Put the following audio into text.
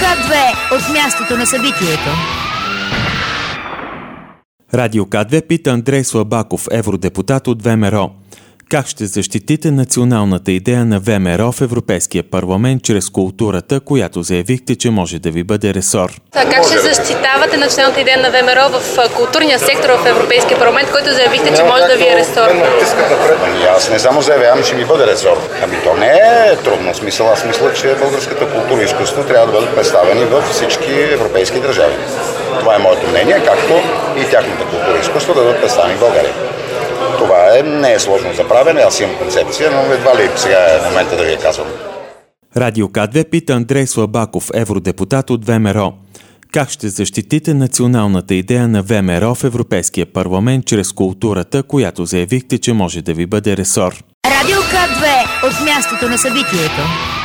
К2 от мястото на събитието. Радио К2 пита Андрей Слабаков, евродепутат от ВМРО. Как ще защитите националната идея на ВМРО в Европейския парламент чрез културата, която заявихте, че може да ви бъде ресор? Как ще защитавате националната идея на ВМРО в културния сектор в Европейския парламент, който заявихте, че може да ви е ресор? Аз не само заявявам, че ми бъде ресор. То не е трудно смисъл. Аз мисля, че българската култура и изкуство трябва да бъдат представени във всички европейски държави. Това е моето мнение, както и тяхната култура и изкуство да бъдат представени в България. Това не е сложно за правене, аз имам концепция, но едва ли сега е момента да ви я казвам. Радио К2 пита Андрей Слабаков, евродепутат от ВМРО. Как ще защитите националната идея на ВМРО в Европейския парламент чрез културата, която заявихте, че може да ви бъде ресор? Радио К2 от мястото на събитието.